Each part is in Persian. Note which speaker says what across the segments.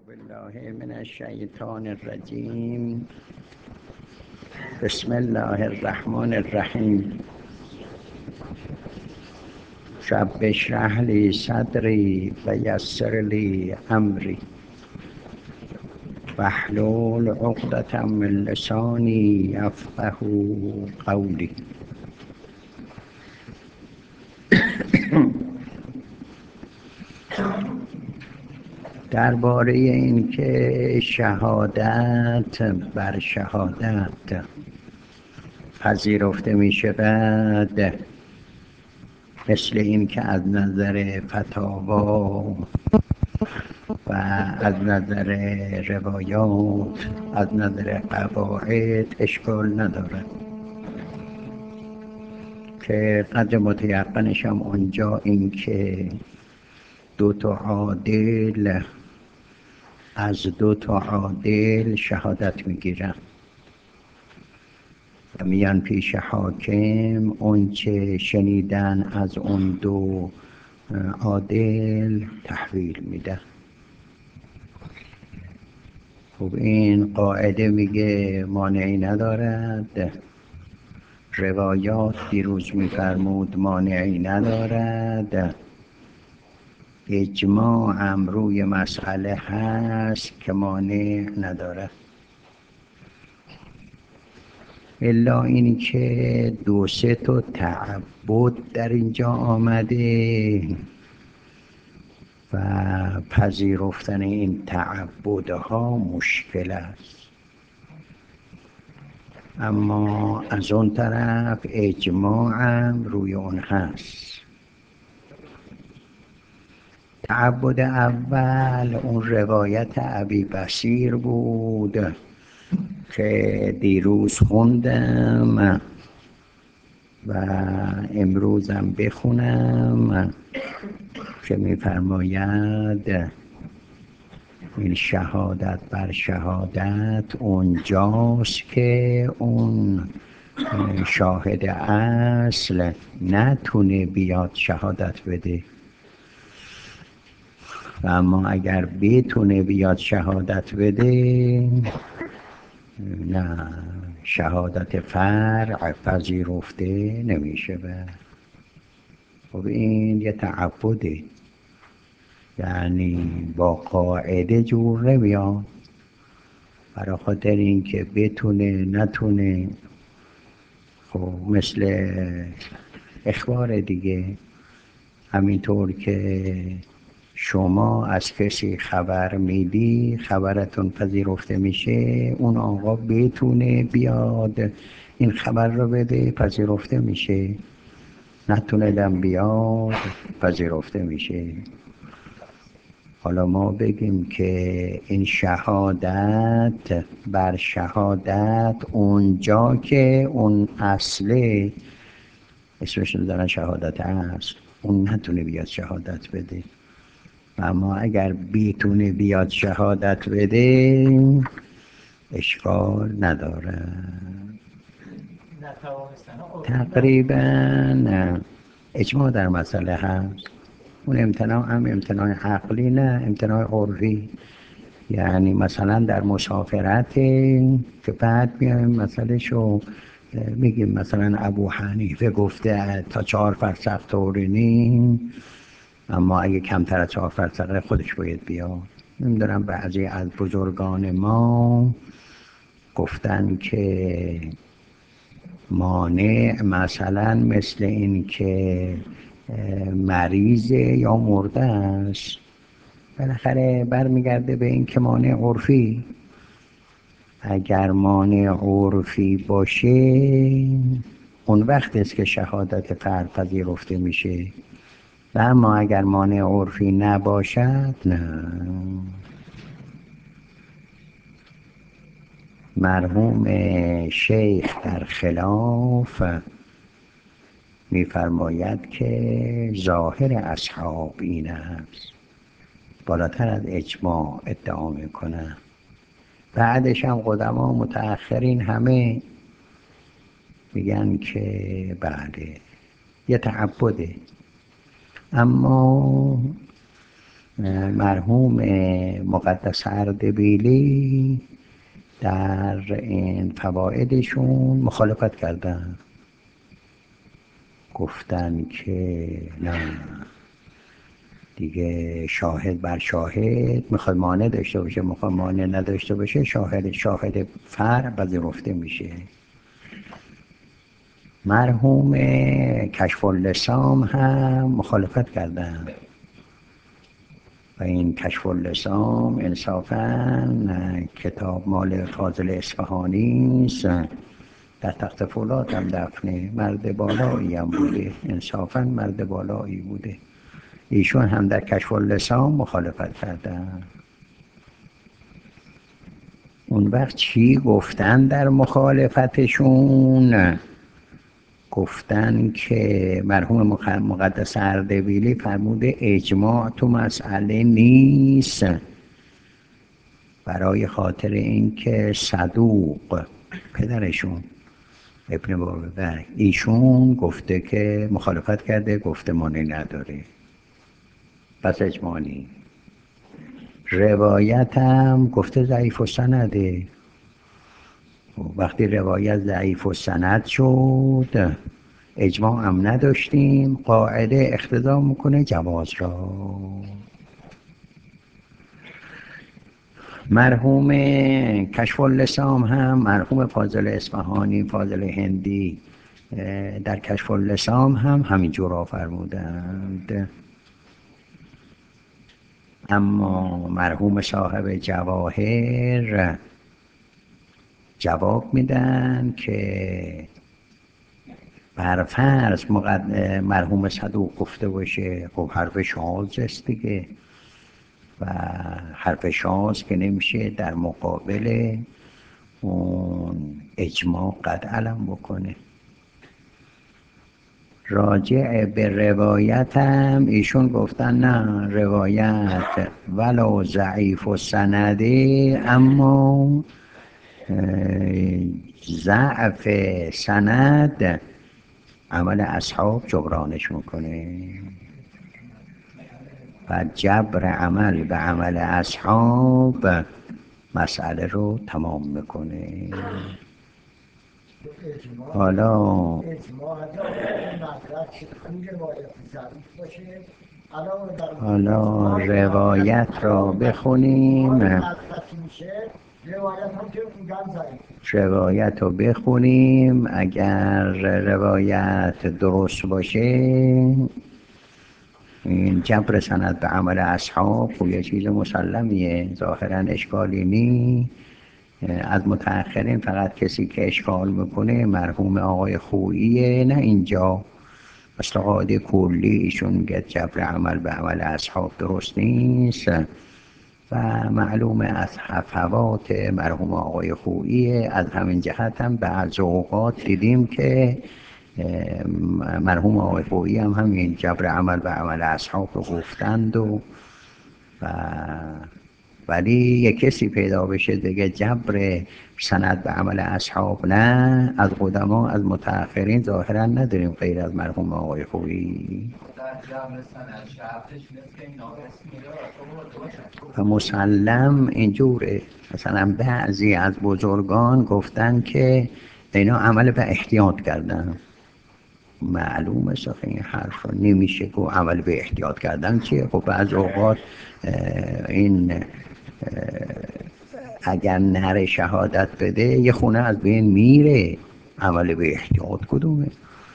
Speaker 1: بالله من الشیطان الرجیم. بسم الله الرحمن الرحیم. رب اشرح لی صدری و یسر لی امری واحلل عقدة من لسانی یفقهوا قولی. درباره این که شهادت بر شهادت پذیرفته می شود، مثل این که از نظر فتاوا و از نظر روایات، از نظر قواعد اشکال ندارد، که قدر متیقنش هم اونجا این که دو تا عادل از دو تا عادل شهادت میگیرن و میان پیش حاکم اون چه شنیدن از اون دو عادل تحویل میدن. خب این قاعده میگه مانعی ندارد، روایات دیروز میفرمود مانعی ندارد، اجماع هم روی مسئله هست که مانع ندارد، الا اینی که دو سه تا تعبد در اینجا آمده و پذیرفتن این تعبدها مشکل است. اما از اون طرف اجماع هم روی اون هست. تعبد اول اون روایت ابی بصیر بود که دیروز خوندم و امروزم بخونم، که می‌فرماید این شهادت بر شهادت اونجاست که اون شاهد اصل نتونه بیاد شهادت بده، و اما اگر بتونه بیاد شهادت بده، نه، شهادت فرع پذیرفته نمیشه. خب این یه تعبده، یعنی با قاعده جور نمیاد، برای خاطر این که بتونه نتونه. خب مثل اخبار دیگه، همینطور که شما از کسی خبر میدی خبرتون پذیرفته میشه، اون آقا بتونه بیاد این خبر رو بده پذیرفته میشه، نتونه دم بیاد پذیرفته میشه. حالا ما بگیم که این شهادت بر شهادت اونجا که اون اصله اسمش رو دارن شهادت هست، اون نتونه بیاد شهادت بده، اما اگر بتونه بیاد شهادت بده اشکال نداره. تقریبا اجماع در مسئله هست. اون امتناع هم امتناع عقلی نه امتناع عرفی، یعنی مثلا در مسافرت که بعد میایم مسئله شو میگیم مثلا ابو حنیفه گفته تا 4 فرسخ طورینیم، اما اگه کمتر از 4 فرسخ خودش باید بیاد. نمیدونم بعضی از بزرگان ما گفتن که مانع مثلا مثل این که مریضه یا مرده است، بالاخره برمیگرده به این که مانع عرفی. اگر مانع عرفی باشه اون وقت است که شهادت فرد پذیرفته میشه، و اما اگر مانع عرفی نباشد نه. مرحوم شیخ در خلاف میفرماید که ظاهر اصحاب این است، بالاتر از اجماع ادعا میکنه. بعدش هم قدما متأخرین همه میگن که بله یه تعبده، اما مرحوم مقدس اردبیلی در این فوائدشون مخالفت کردن، گفتن که نه دیگه شاهد بر شاهد میخواد مانع داشته باشه، میخواد مانع نداشته باشه شاهد فرع پذیرفته میشه. مرحوم کشف اللسام هم مخالفت کردن و این کشف اللسام انصافاً کتاب مال فاضل اصفهانی است، در تخت فولاد هم دفنه، مرد بالایی هم بوده، انصافاً مرد بالایی بوده. ایشون هم در کشف اللسام مخالفت کردن. اون وقت چی گفتن در مخالفتشون؟ گفتن که مرحوم مقدس اردبیلی فرموده اجماع تو مسئله نیست، برای خاطر اینکه صدوق پدرشون ابن بابک ایشون گفته که مخالفت کرده، گفته مانع نداره، پس اجماع نیست. روایت هم گفته ضعیف السنده، وقتی روایت ضعیف السند شد اجماع هم نداشتیم، قاعده اقتضا میکنه جواز را. مرحوم کشف اللسام هم مرحوم فاضل اصفهانی، فاضل هندی در کشف اللسام هم همینجور را فرمودند. اما مرحوم صاحب جواهر جواب میدن که برفرض مرحوم صدوق گفته باشه، خب حرف شاذ است دیگه، و حرف شاذ که نمیشه در مقابل اون اجماع قد علم بکنه. راجع به روایت هم ایشون گفتن نه، روایت ولو ضعیف و سنده اما ضعف سند عمل اصحاب جبرانش میکنه و جبر عمل به عمل اصحاب مسئله رو تمام میکنه. حالا روایت را بخونیم، روایت رو بخونیم، اگر روایت درست باشه این جبر سند به عمل اصحاب خب یه چیز مسلمیه، ظاهرا اشکالی نی. از متأخرین فقط کسی که اشکال میکنه مرحوم آقای خوییه، نه اینجا مثل قاعده کلی ایشون میگه جبر عمل به عمل اصحاب درست نیست و معلوم از حفوات مرحوم آقای خوییه. از همین جهت هم بعض اوقات دیدیم که مرحوم آقای خویی هم همین جبر عمل به عمل اصحاب رو گفتند و ولی یک کسی پیدا بشه دیگه جبر سند به عمل اصحاب نه، از قدما از متأخرین ظاهرا نداریم غیر از مرحوم آقای خویی. و مسلم اینجوره، مثلا بعضی از بزرگان گفتن که اینا عمل به احتیاط کردن. معلومه صفحه این حرف رو نمیشه که عمل به احتیاط کردن چیه. خب بعض اوقات این اگر نره شهادت بده یه خونه از بین میره، عمل به احتیاط کدومه؟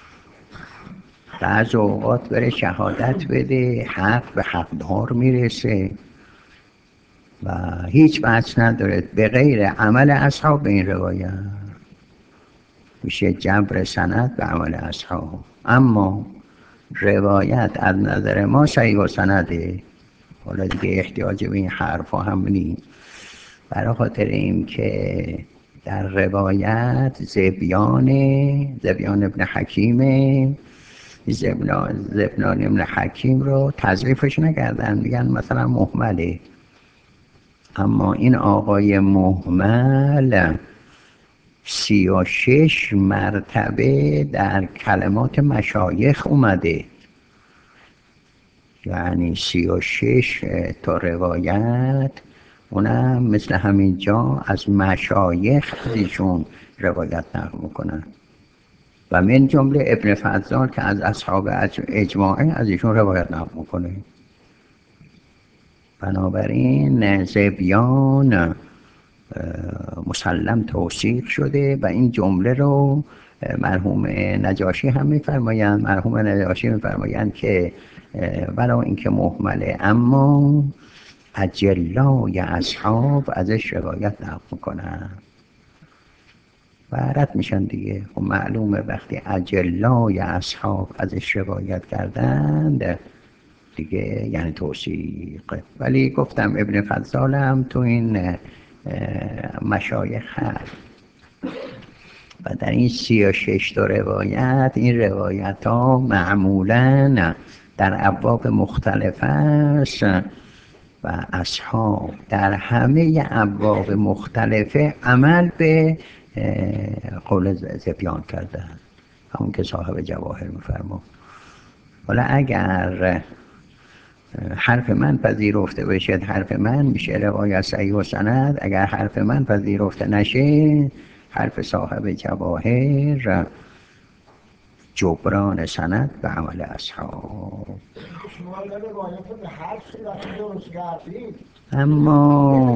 Speaker 1: بعض اوقات بره شهادت بده حق به حقدار میرسه و هیچ بحث نداره به غیر عمل اصحاب به این روایت میشه جبر سند به عمل اصحاب. اما روایت از نظر ما صحیح و سنده، حالا دیگه احتیاج به این حرفا هم نیست، برای خاطر این که در روایت زبیان ابن حکیم زبنان ابن حکیم رو تضعیفش نکردن، میگن مثلا مهمله. اما این آقای مهمل 36 مرتبه در کلمات مشایخ اومده، یعنی 36 تا روایت، اونم مثل همین جا از مشایخ از ایشون روایت نقل میکنن و من جمله ابن فضال که از اصحاب اجماعه از ایشون روایت نقل میکنه. بنابراین زبیان مسلم توثیق شده و این جمله رو مرحوم نجاشی هم میفرمایند. مرحوم نجاشی میفرمایند که برای اینکه محمله، اما اجلای اصحاب ازش روایت نقل میکنن و رد میشن دیگه. خب معلومه وقتی اجلای اصحاب ازش روایت کردند دیگه یعنی توثیق. ولی گفتم ابن فضال هم تو این مشایخ هست و در این 36 تا روایت، این روایت ها معمولا در ابواب مختلف است و اصحاب در همه ابواب مختلفه عمل به قول زبیان کردن، همون که صاحب جواهر میفرما. حالا اگر حرف من پذیرفته بشه، حرف من میشه روایت صحیح و سند. اگر حرف من پذیرفته نشه، حرف صاحب جواهر جبران سند به عمل اصحاب. اما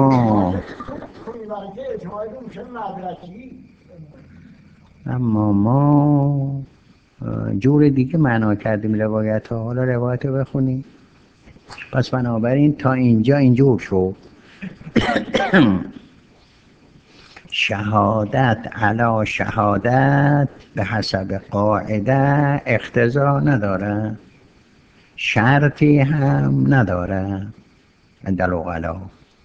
Speaker 1: ما جور دیگه معنا کردیم روایت ها. حالا روایت رو بخونیم. پس بنابراین تا اینجا اینجور شد. شهادت علی شهادت به حسب قاعده اقتضا نداره، شرطی هم نداره عند العقلا،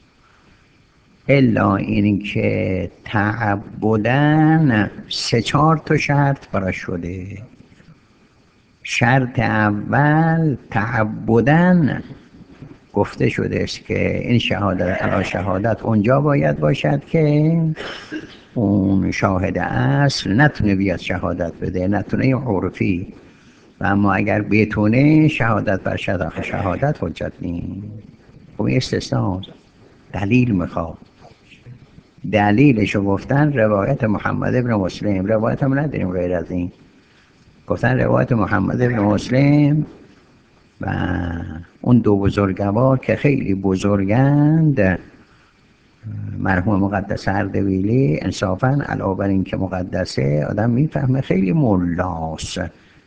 Speaker 1: الا این که تعبدن 3-4 تا شرط برا شده. شرط اول تعبدن گفته شده است که این شهادت علی شهادت اونجا باید باشد که اون شاهد اصل نتونه بیاد شهادت بده، نتونه عرفی. و اما اگر بتونه شهادت بر شهادت حجت نیست. خب این استثناء دلیل میخواد. دلیلشو گفتن روایت محمد ابن مسلم. روایت هم نداریم غیر از این. گفتن روایت محمد ابن مسلم و اون 2 بزرگوار که خیلی بزرگند، مرحوم مقدس اردبیلی، انصافاً علاوه بر این که مقدسه آدم میفهمه خیلی ملاست،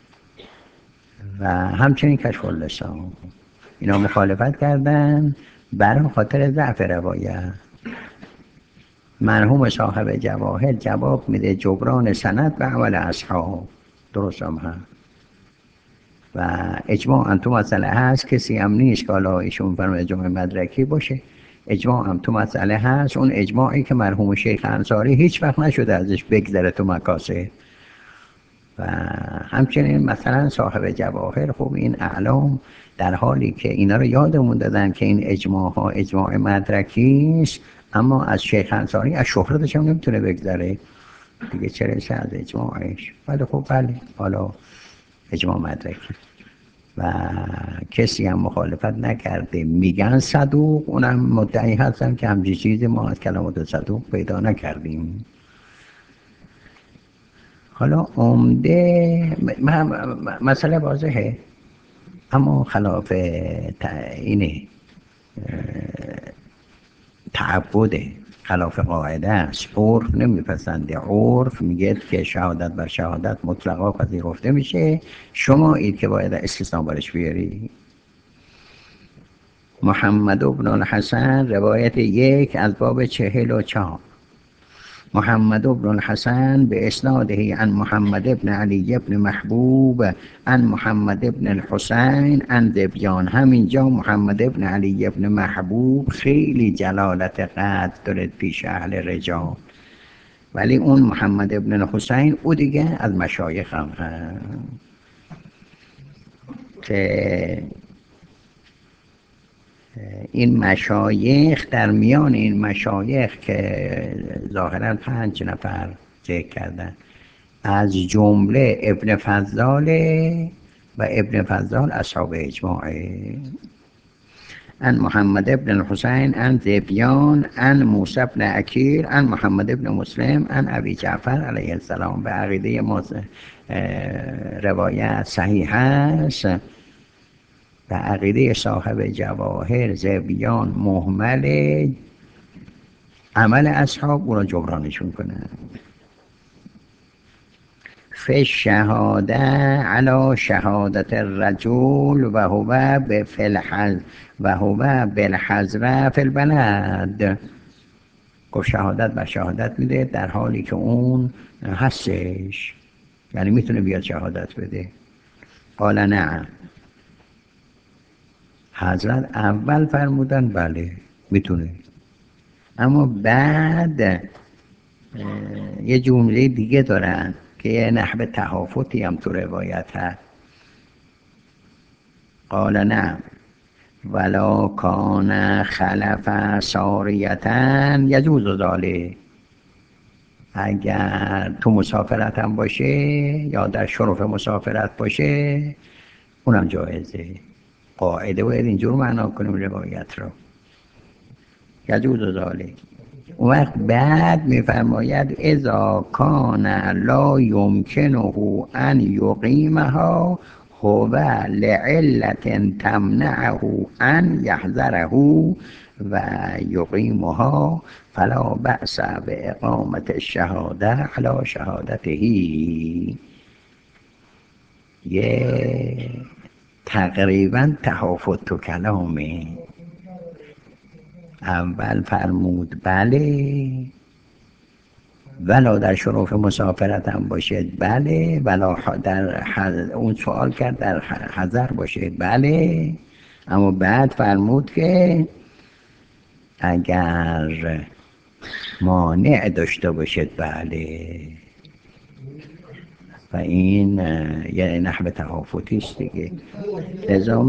Speaker 1: و همچنین کشف اللسان، اینا مخالفت کردن برای خاطر ضعف روایت. مرحوم صاحب جواهر جواب میده جبران سند به عمل اصحاب. درست هم هست و اجماع هم تو مسئله هست. کسی هم نیست که حالا ایشون فرم اجماع مدرکی باشه. اجماع هم تو مسئله هست. اون اجماعی که مرحوم شیخ انصاری هیچ وقت نشده ازش بگذره تو مکاسه. و همچنین مثلا صاحب جواهر، خب این اعلام در حالی که اینا رو یادمون دادن که این اجماع ها اجماع مدرکی است، اما از شیخ انصاری از شهرتش هم نمیتونه بگذره دیگه، چه رسه از اجماعش. ولی خب بله، حالا اجماع مدرکی و کسی هم مخالفت نکرده. میگن صدوق، اونم مدعی هستن که همچین چیزی ما از کلمات صدوق پیدا نکردیم. حالا عمده مسئله واضحه، اما خلاف اینه، تعبده، خلاف قاعده است. عرف نمیپسنده. عرف میگه که شهادت بر شهادت مطلقا پذیرفته میشه، شما اید که باید استثناء برش بیاری. محمد بن الحسن روایت 1 از باب 44. محمد بن الحسن بإسناده عن محمد بن علي بن محبوب عن محمد بن الحسين عن ذبیان. همینجا محمد بن علی بن محبوب خیلی جلالت قدر داره پیش اهل رجال، ولی اون محمد بن الحسین او دیگه از مشایخ هم هست که این مشایخ، در میان این مشایخ که ظاهراً 5 نفر ذکر کردن، از جمله ابن فضال و ابن فضال اصحاب اجماعه. عن محمد بن الحسين عن ذبیان عن موسی بن عکیر عن محمد بن مسلم عن ابی جعفر علیه السلام. به عقیده ما روایت صحیح است. به عقیده صاحب جواهر ذبیان مهمل، عمل اصحاب او را جبرانش میکنه. فی الشهاده علی شهادت الرجل و هو بالحضره فی البلد. گفت شهادت بر شهادت میده در حالی که اون هستش، یعنی میتونه بیاد شهادت بده. قال نعم. حضرت اول فرمودن بله میتونه، اما بعد یه جمله دیگه دارن که یه نحو تهافتی هم تو روایت هست. قال نعم ولا کان خلف ساریتا یجوز ذلک. اگر تو مسافرت هم باشه یا در شرف مسافرت باشه اونم جایزه. قاعده باید اینجور معنا کنیم روایت رو، یجوز ذلک. اون وقت بعد میفرماید اذا کان لا یمکنه ان یقیمها هو لعلت تمنعه ان یحذره و یقیمها فلا بأس باقامة الشهاده علی شهادته. یه تقریبا تهافت تو کلامه. اول فرمود بله ولا در شرف مسافرت هم باشد بله، ولا در اون سوال کرد در حضر باشد بله، اما بعد فرمود که اگر مانع داشته باشد بله. و این یه نحو تهافتی است دیگه. لذا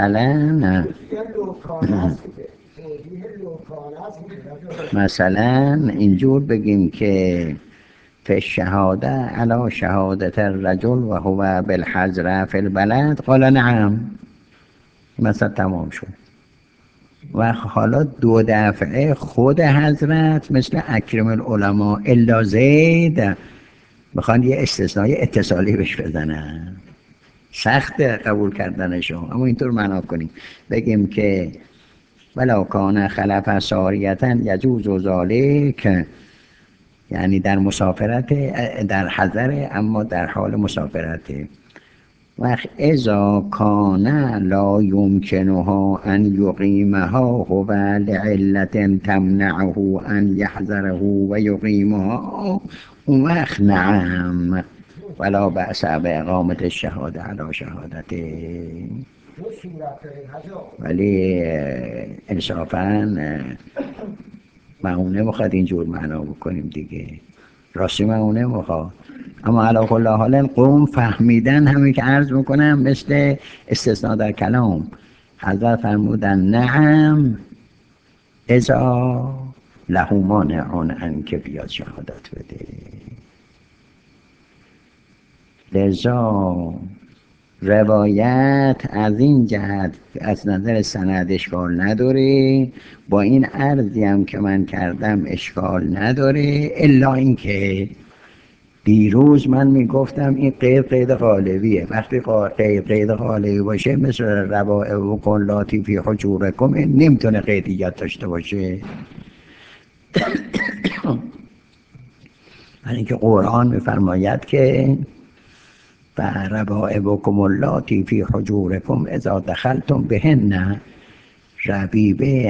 Speaker 1: مثلا اینجور بگیم که فی الشهاده علی شهادت الرجل و هو بالحضره فی البلد قال نعم، مثلا تمام شد. و حالا دو دفعه خود حضرت مثل اکرم العلماء الا زید میخوان یه استثنای اتصالی بهش بزنن. سخت قبول کردنشون، اما اینطور معنا کنیم بگیم که ولو کان خلف ساریتا یجوز ذلک، یعنی در مسافرت در حضر اما در حال مسافرته. وقت اذا کان لا یمکنها ان یقیمها هو لعلت تمنعه ان یحذره و یقیمها، اون وقت نعم ولا بأس باقامة الشهاده علی شهادته. ولی انصافاً معونه میخواد اینجور معنا بکنیم دیگه، راستی معونه میخواد. اما علی کل حال قوم فهمیدن همین که عرض میکنم مثل استثناء در کلام. حضرت فرمودن نعم اذا له مانع ان که بیاد شهادت بده. لذا روایت از این جهت از نظر سند اشکال نداره، با این عرضی هم که من کردم اشکال نداره، الا اینکه دیروز من میگفتم این قید غالبیه. وقتی قید غالبی باشه مثل روائع و قلاتی فی حجورکم نمیتونه قیدیت داشته باشه. یعنی که قرآن میفرماید که و ربائبکم اللاتی فی حجورکم اذا دخلتم بهن. ربیبه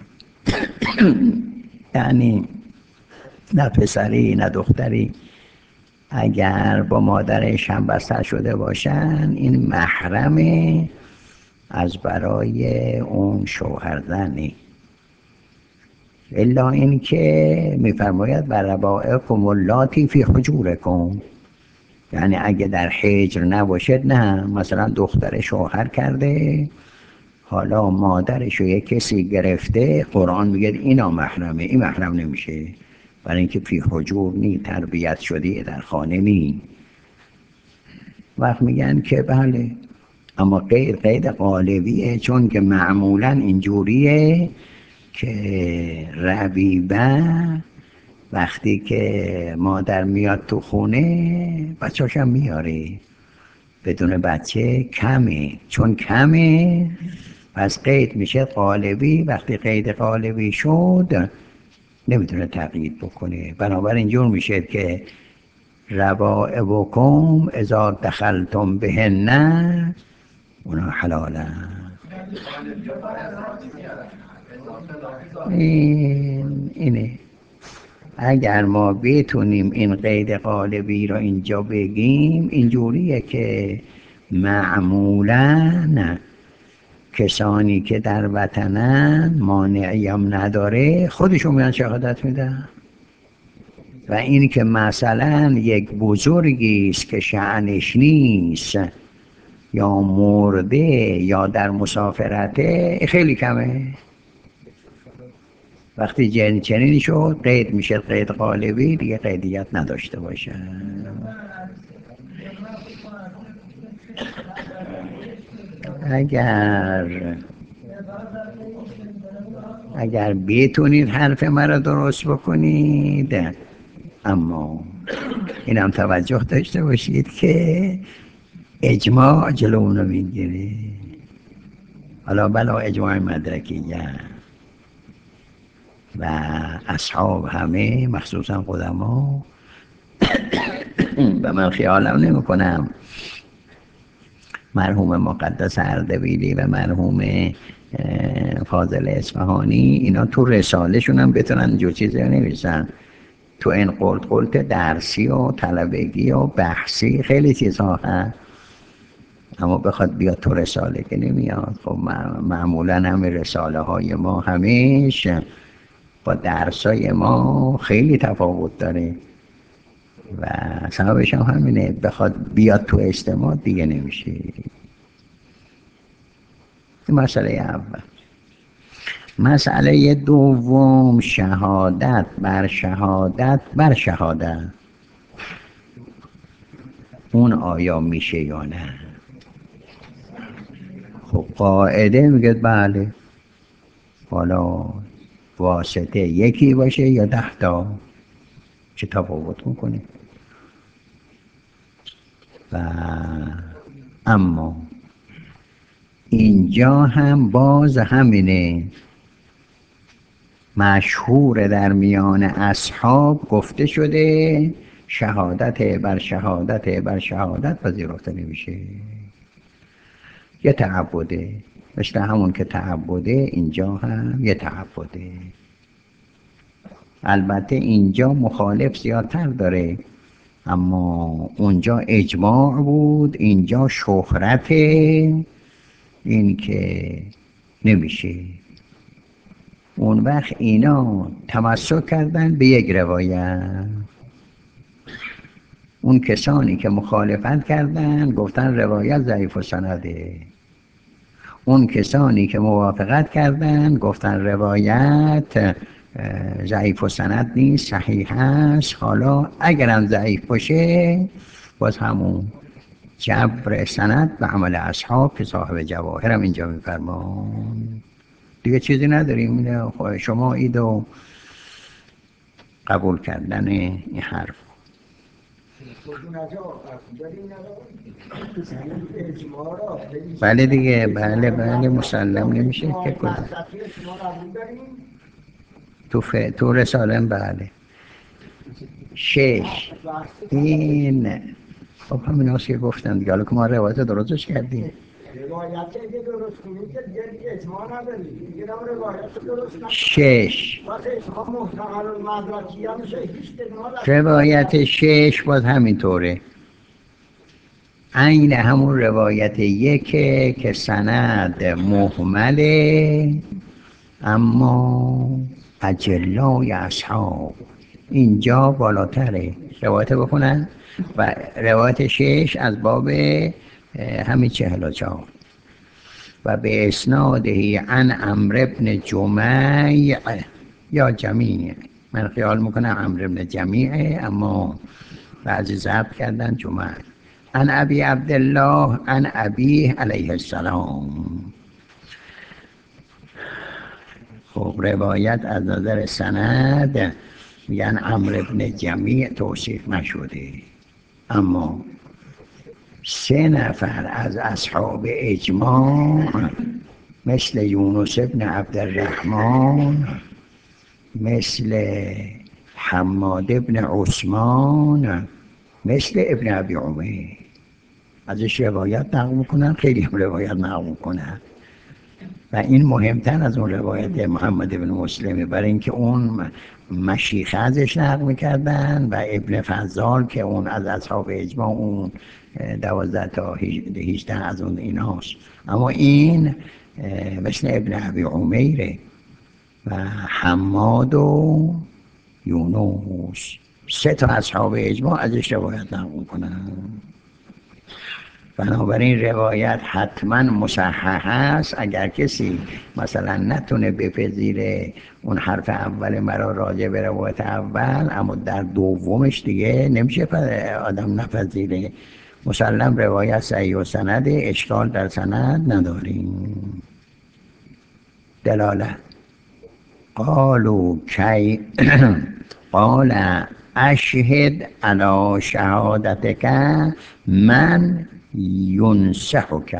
Speaker 1: یعنی نه پسری نه دختری اگر با مادرش هم بستر شده باشن این محرمه از برای اون شوهردنی. الا این که میفرماید و ربائبکم اللاتی فی حجورکم، یعنی اگه در حجر نباشد نه، مثلا دختر شوهر کرده حالا مادرش رو یک کسی گرفته، قرآن میگه اینا محرمه، این محرم نمیشه برای اینکه فی حجور نی، تربیت شده در خانه نی. وقت میگن که بله اما قید قالبیه، چون که معمولا اینجوریه که ربیبه وقتی که مادر میاد تو خونه بچه‌اشم میاره، بدون بچه کمه، چون کمه پس قید میشه قالبی. وقتی قید قالبی شد نمیتونه تقیید بکنه، بنابراین اینجور میشه که ربائبکم اذا دخلتم بهن اونا حلالن. اینه اگر ما بتونیم این قید قالبی رو اینجا بگیم، اینجوریه که معمولاً کسانی که در وطنن مانعی هم نداره خودشون میان شهادت میدن. و این که مثلا یک بزرگی است که شأنش نیست یا مرده یا در مسافرته خیلی کمه. وقتی چنین شد قید میشه قید قالبی، دیگه قیدیت نداشته باشه. اگر بتونید حرف مرا درست بکنید، اما اینم توجه داشته باشید که اجماع جلو اونو میگیره. حالا بلا اجماع مدرکیه و اصحاب همه مخصوصا قدما و من خیالم نمی کنم مرحوم مقدس اردبیلی و مرحوم فاضل اصفهانی اینا تو رساله شون هم بتونن جو چیزی رو نویسن. تو این قلت درسی و طلبگی و بحثی خیلی چیزها هست، اما بخواد بیاد تو رساله که نمیاد. خب معمولا همه رساله های ما همیش با درس های ما خیلی تفاوت داره و سببش هم همینه، بخواد بیاد تو اجتماع دیگه نمیشه. مسئله اول. مسئله دوم، شهادت بر شهادت بر شهادت، اون آیا میشه یا نه؟ خب قاعده میگه بله، حالا واسطه یکی باشه یا 10 تا، چه تفاوت میکنه؟ و اما اینجا هم باز همینه، مشهور در میان اصحاب گفته شده شهادت بر شهادت بر شهادت پذیرفته نمیشه. یه تعبده، مثل همون که تعبده اینجا هم یه تعبده. البته اینجا مخالف زیادتر داره، اما اونجا اجماع بود، اینجا شهرت، این که نمیشه. اون وقت اینا تمسک کردن به یک روایت، اون کسانی که مخالفت کردن گفتن روایت ضعیف و سنده، اون کسانی که موافقت کردن گفتن روایت ضعیف و سند نیست، صحیح هست. حالا اگرم ضعیف باشه باز همون جبر سند و عمل اصحاب که صاحب جواهر هم اینجا میفرمان. دیگه چیزی نداریم، شما ایدو قبول کردن این حرف. بله دیگه، بله مسلم نمیشه که تو رسالم. بله 6 این خب همین هاست که گفتم دیگه. حالا که ما روایت درستش کردیم،
Speaker 2: روایتی که درست کنید که دیگه اجماع ندارید، دیگه روایت درست نکنید.
Speaker 1: 6
Speaker 2: شما محتمل المدرکی هم میشه هیچ
Speaker 1: روایت 6 باز همینطوره، عین همون روایت 1 که سند مهمله، اما اجلای اصحاب اینجا بالاتره. روایت بخونن و روایت 6 از باب همین 44 و به اسنادهی عن عمرو بن جمیع یا جمیع، من خیال میکنم عمرو بن جمیع، اما بعضی ضبط کردن جمیع، عن ابی عبدالله عن ابیه علیه السلام. خب روایت از نظر سند میگن عمرو بن جمیع توصیف نشده، اما 3 نفر از اصحاب اجماع مثل یونس بن عبدالرحمن، مثل حماد بن عثمان، مثل ابن ابی عمر ازش روایت نقل میکنن، خیلی هم روایت نقل میکنن و این مهمتر از اون روایت محمد بن مسلمه، برای اینکه اون مشیخه ازش نقل میکردن و ابن فضال که اون از اصحاب اجماع اون 12 تا 18 از اون ایناست، اما این مثل ابن ابی عمیره و حماد و یونس 3 تا اصحاب اجماع ازش روایت نقل میکنن. بنابراین روایت حتما مصحح است. اگر کسی مثلا نتونه بپذیره اون حرف اول مرا راجع به روایت اول، اما در دومش دیگه نمیشه آدم نپذیره. مسلم روایت صحیح و سند، اشکال در سند نداریم. دلاله قالوا کی قال اشهد علی شهادتک من ینصحک.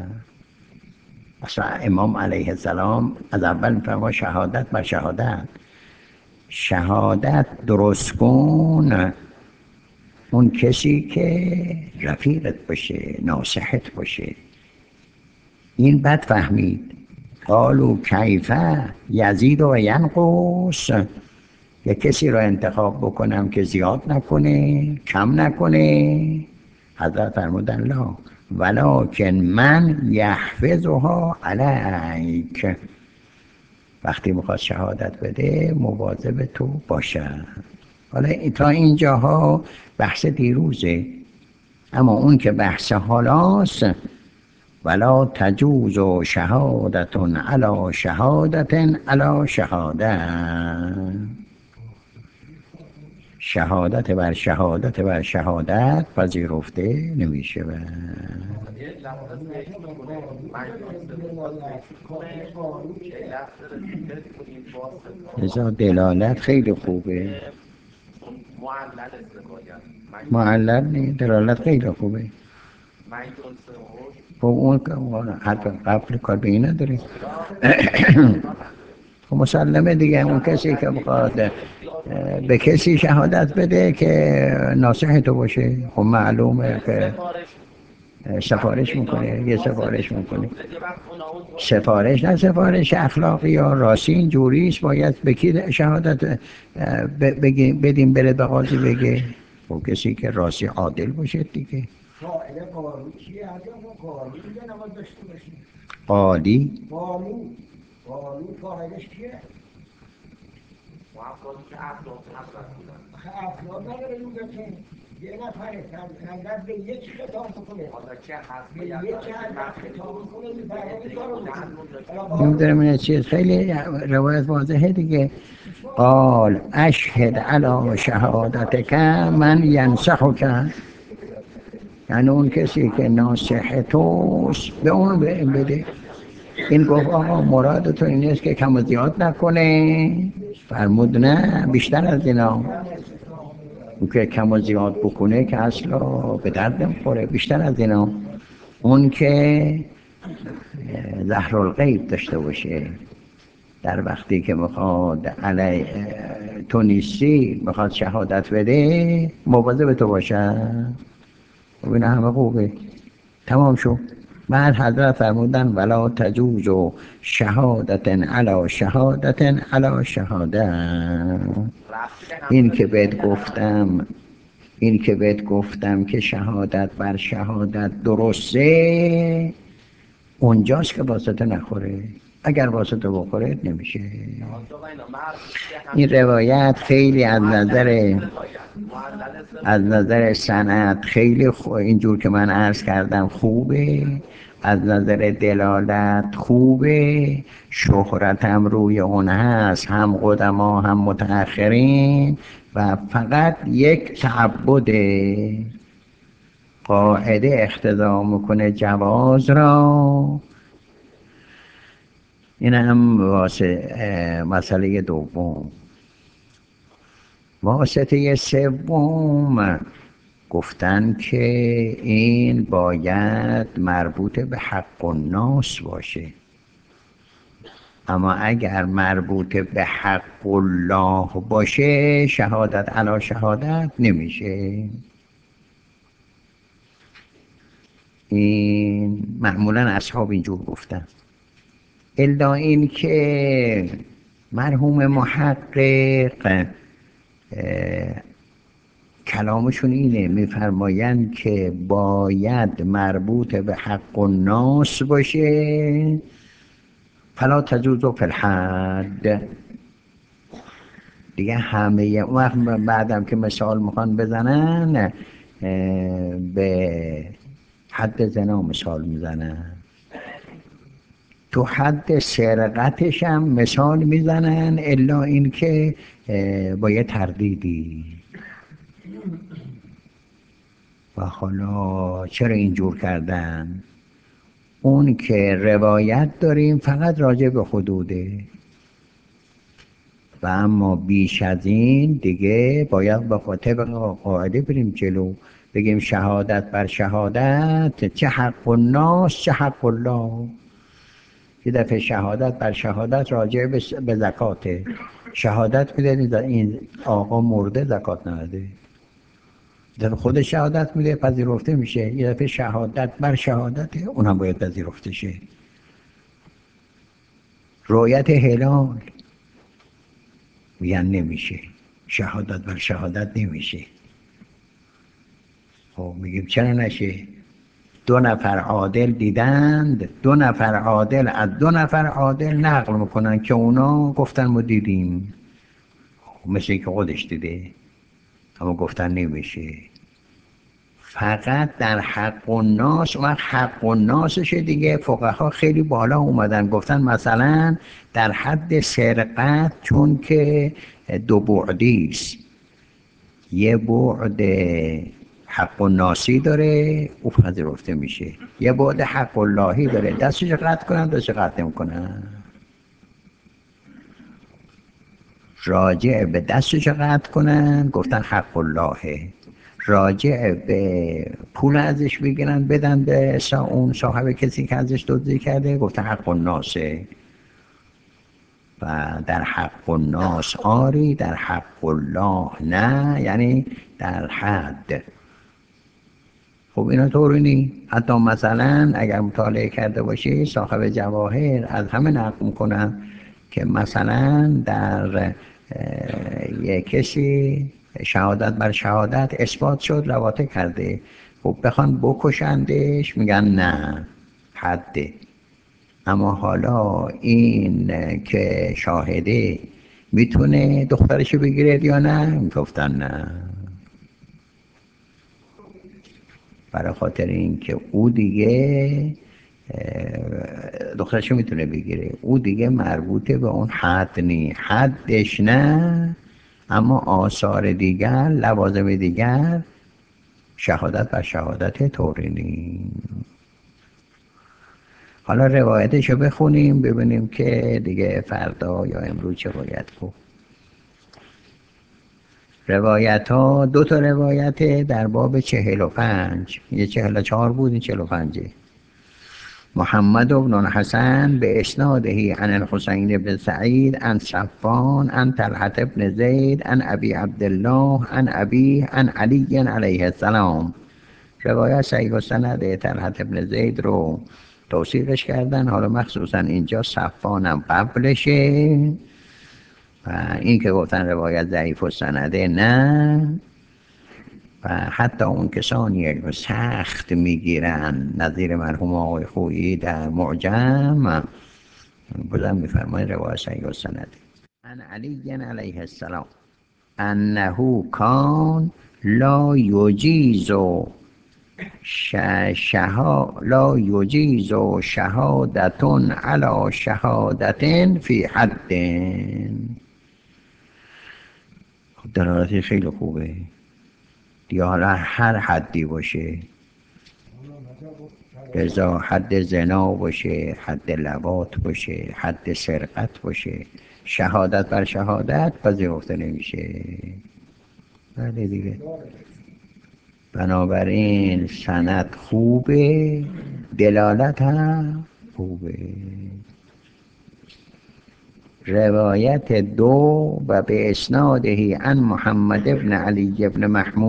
Speaker 1: اصلا امام علیه السلام از اول میفرما شهادت بر شهادت، شهادت درست کن اون کسی که رفیقت باشه، ناصحت باشه. این بد فهمید. قالوا کیفه یزید و ینقص، یک کسی رو انتخاب بکنم که زیاد نکنه کم نکنه؟ حضرت فرمودن لا ولکن من یحفظها علیک، وقتی میخواد شهادت بده مواظب تو باشه. حالا تا اینجاها بحث دیروزه، اما اون که بحث حالاست ولا تجوز شهادت علی شهادت علی شهادت، شهادت بر شهادت بر شهادت پذیرفته نمیشه. دلالت خیلی خوبه، معلل نیست، دلالت خیلی خوبه. خب اون حتی قبل کار به این نداره. خب مسلمه دیگه، اون کسی که بخواد به کسی شهادت بده که ناصح تو باشه، خب معلومه که سفارش میکنه، یه سفارش میکنه. سفارش نه سفارش اخلاقی یا راستی اینجوریست، باید به کی شهادت بدیم بره به قاضی بگه؟ خب کسی که راستی عادل باشه دیگه.
Speaker 2: قائل قانون چیه؟ هر قانون یه نماز داشته باشیم.
Speaker 1: قالی
Speaker 2: قانون قائلش کیه؟ افراد نداره اینجا که یه نفره اگر به یک خطاب بکنه، به یک خطاب بکنه
Speaker 1: نمیدارم این چیز خیلی روایت واضحه دیگه. قال اشهد علی شهادتک من ینصحک، یعنی اون کسی که ناصح توست به اون بده. این گفت آقا مراد تو این است که کم و زیاد نکنه؟ فرمود نه بیشتر از اینا. اون که کم و زیاد بکنه که اصلا به درد نمیخوره، بیشتر از اینا. اون که ظهرالغیب داشته باشه، در وقتی که میخواد علی تو نیستی میخواد شهادت بده مواظب تو باشه. و این همه خوبه. تمام شد. بعد حضرت فرمودن ولا تجوز شهادت علی شهادت علی شهادت. این که بهت گفتم که شهادت بر شهادت درسته، اونجاست که واسطه نخوره. اگر واسطه بخوره نمیشه. این روایت خیلی از نظر سند خیلی اینجور که من عرض کردم خوبه، از نظر دلالت خوبه، شهرت هم روی اون هست، هم قدما هم متأخرین، و فقط یک تعبده قاعده اقتضا میکنه جواز را. این هم مسئله دوم. واسطه سوم گفتن که این باید مربوط به حق الناس باشه، اما اگر مربوط به حق الله باشه شهادت علی شهادت نمیشه. این معمولا اصحاب اینجور گفتن، الا این که مرحوم محقق کلامشون اینه، میفرمایند که باید مربوط به حق الناس باشه، فلا تجوز فی الحد. دیگه همه اون وقت بعدم که مثال میخوان بزنن به حد زنا مثال میزنن، تو حد سرقتش هم مثال میزنن، الا این که با یه تردیدی. و حالا چرا اینجور کردن؟ اون که روایت داریم فقط راجع به حدوده، و اما بیش از این دیگه باید با طبق قاعده بریم جلو، بگیم شهادت بر شهادت، چه حق الناس چه حق الله. یه دفعه شهادت بر شهادت راجع به زکاته، شهادت میده این آقا مرده زکات نده، در خود شهادت میده پذیرفته میشه. یه دفعه شهادت بر شهادت، اون هم باید پذیرفته شه. رؤیت هلال میگن نمیشه، شهادت بر شهادت نمیشه. خب میگیم چرا نشه؟ دو نفر عادل دیدند، دو نفر عادل از دو نفر عادل نقل میکنن که اونا گفتن ما دیدیم، مثل که خودش دیده، اما گفتن نمیشه. فقط در حق الناس، و حق الناسش دیگه فقها خیلی بالا اومدن، گفتن مثلا در حد سرقت، چون که دو بعدی است، یه بعد حق الناسی داره او پذیرفته میشه، یه بعد حق اللهی داره، دستش قطع کنن دستش قطع نمیکنن. راجع به دستش قطع کنن گفتن حق اللهه، راجع به پول ازش بگیرن بدن به اون صاحب کسی که ازش دزدی کرده گفتن حق الناسه. و در حق الناس آری، در حق الله نه، یعنی در حد. خب اینا طوری نی. حتی مثلا اگر مطالعه کرده باشی صاحب جواهر از همه نقل میکنن که مثلا در یک کسی شهادت بر شهادت اثبات شد رواطه کرده، خب بخوان بکشندش میگن نه حده. اما حالا این که شاهده میتونه دخترشو بگیره یا نه؟ گفتن نه، برای خاطر این که او دیگه دخترشو میتونه بگیره، او دیگه مربوطه به اون حد نی، حدش نه، اما آثار دیگر لوازم دیگر شهادت بر شهادت طوری نی. حالا روایتشو بخونیم ببینیم که دیگه فردا یا امروز چه باید گفت. روایت ها دو تا روایت در باب 45، یه 44 بود این 45. محمد بن الحسن بإسناده عن الحسين بن سعيد عن صفوان عن طلحة بن زيد عن أبي عبد الله عن أبيه عن علي علیه السلام. روایت صحیح السند طلحة بن زید رو توصیفش کردن، حالا مخصوصا اینجا صفوانم قبلشه، و این که گفتن روایت ضعیف السنده نه، و حتی اون کسانی که سخت میگیرن نظیر مرحوم آقای خویی در معجم بودن میفرماید روایت صحیح السند. عن علی علیه السلام انه کان لا یجیز لا یجیز شهادتون علی شهادتن فی حد. دلالتی خیلی خوبه دیگه، حالا هر حدی باشه لذا حد زنا باشه، حد لواط باشه، حد سرقت باشه، شهادت بر شهادت پذیرفته نمیشه. بله دیگه. بنابراین سند خوبه، دلالت هم خوبه. روایت دو و به اسناده عن محمد ابن علی ابن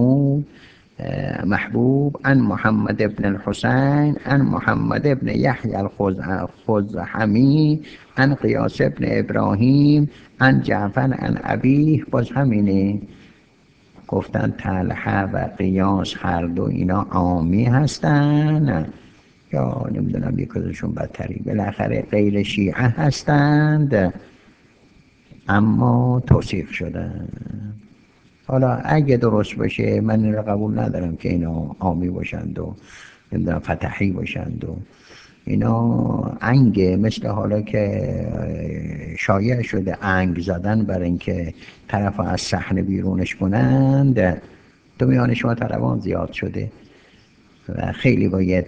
Speaker 1: محبوب عن محمد ابن الحسين عن محمد ابن يحيى الخزحمي عن قياس ابن ابراهیم عن جعفر عن ابیه. باز همینه، گفتن طلحه و قیاس هر دو اینا عامی هستن، یا نمیدونم یک کدومشون بدتری، بالاخره غیر شیعه هستند اما توصیف شدن. حالا اگه درست باشه من این را قبول ندارم که اینا عامی باشند و نمیدونم فتحی باشند و اینا انگه، مثل حالا که شایع شده انگ زدن برای اینکه طرف از صحنه بیرونش کنند. تو میان شما طلبان زیاد شده و خیلی باید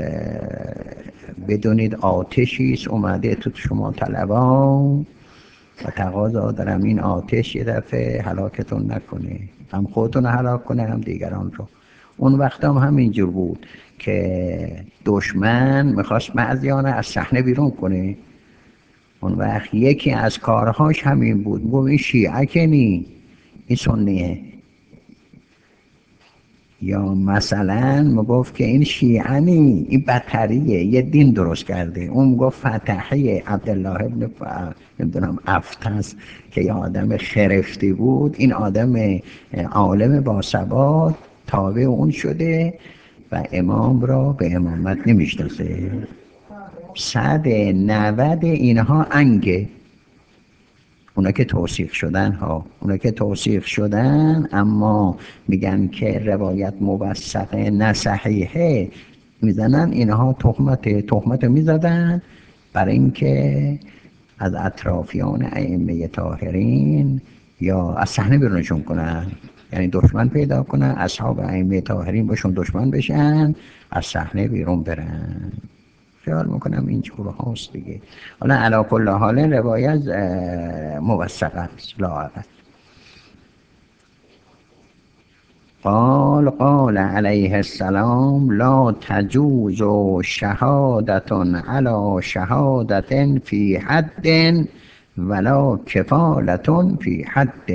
Speaker 1: بدونید آتشیست اومده تو شما طلبان و تقاضا دارم این آتش یه دفعه هلاکتون نکنه، هم خودتون هلاک کنه هم دیگران رو. اون وقت هم همینجور بود که دشمن میخواست بعضیان از صحنه بیرون کنه. اون وقت یکی از کارهاش همین بود، گفت این شیعه که نی، این سنیه. یا مثلا میگفت که این شیعه نی، این بدتریه، یه دین درست کرده. اون میگفت فتحی عبدالله ابن نمیدونم افتس که یه آدم خرفتی بود، این آدم عالم باثبات تابع اون شده و امام را به امامت نمیشناسه. 190 اینها انگه، اونا که توصیف شدن ها، اونا که توصیف شدن اما میگن که روایت موثقه نه صحیحه، میزنن اینها تهمت میزدن برای اینکه از اطرافیان ائمه طاهرین یا از صحنه بیرونشون کنن، یعنی دشمن پیدا کنن، اصحاب ائمه طاهرین باشون دشمن بشن، از صحنه بیرون برن. خیال میکنم این جور هاست دیگه. حالا علا کل حال روایت موثقه است لااقل. قال علیه السلام لا تجوز شهادة علی شهادة فی حد ولا کفالة فی حد.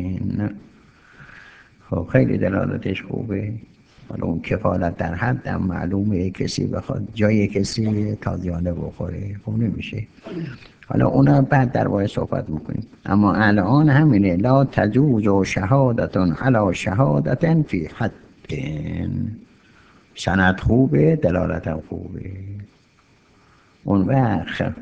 Speaker 1: خب خیلی دلالتش خوبه. حالا اون کفالت در حد هم معلومه، کسی بخواد جای کسی تازیانه بخوره خب نمیشه. حالا اونا بعد در باید صحبت میکنیم، اما الان همینه لا تجوز شهادة علی شهادة فی حد. سند خوبه، دلالت هم خوبه. اون وقت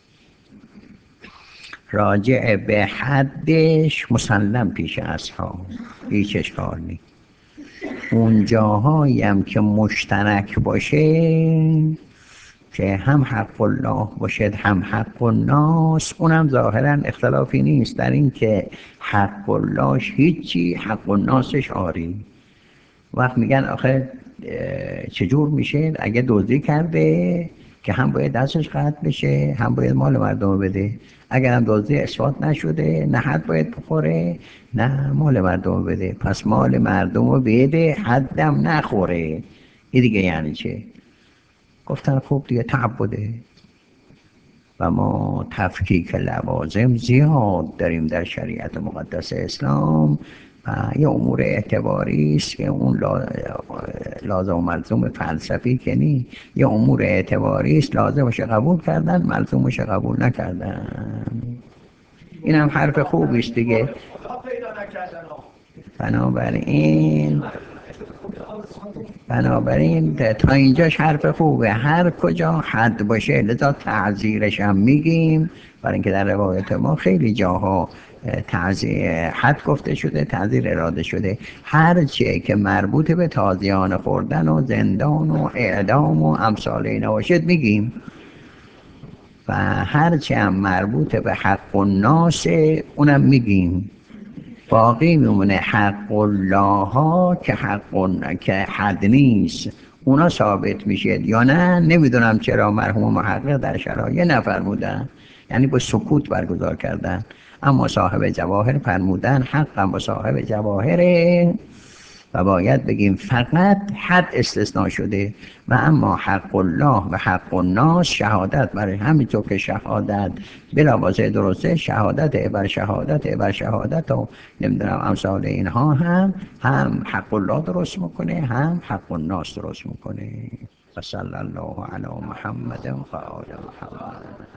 Speaker 1: راجع به حدش مسلم پیش اصحاب، هیچ اشکال نیست. اون جاهایی هم که مشترک باشه که هم حق الله باشد هم حق الناس، اونم ظاهرا اختلافی نیست در این که حق اللهش هیچی، حق الناسش آری. وقت میگن آخه چجور میشه اگه دزدی کرده که هم باید دستش قطع بشه هم باید مال مردم بده، اگر هم دزدی اثبات نشده نه حد باید بخوره نه مال مردم بده، پس مال مردم رو بده حدم نخوره. این دیگه یعنی چه؟ گفتن خوب دیگه تعبده و ما تفکیک لوازم زیاد داریم در شریعت مقدس اسلام و یه امور اعتباری است که اون لازم و ملزوم فلسفی که نی، یه امور اعتباری است لازمش قبول کردن ملزومش قبول نکردن. این هم حرف خوبی است دیگه. بنابراین تا اینجاش حرف خوبه، هر کجا حد باشه لذا تعذیرش هم میگیم، برای اینکه در روایت ما خیلی جاها تعذیر حد گفته شده، تعذیر اراده شده. هر چه که مربوط به تازیان خوردن و زندان و اعدام و امثال اینا باشد میگیم، و هر چه هم مربوط به حق الناس اونم میگیم. باقی میمونه حق الله ها که که حد نیست، اونا ثابت میشه یا نه نمیدونم چرا مرحوم محقق در شرایط نفرمودن، یعنی با سکوت برگزار کردن، اما صاحب جواهر فرمودن حقا با صاحب جواهره و باید بگیم فقط حد استثناء شده و اما حق الله و حق الناس شهادت برای همینطور که شهادت بلا واسه درسته، شهادت بر شهادت بر شهادت و نمیدونم امثال اینها هم حق الله درست میکنه هم حق الناس درست میکنه. و صلی الله علی محمد و آل محمد.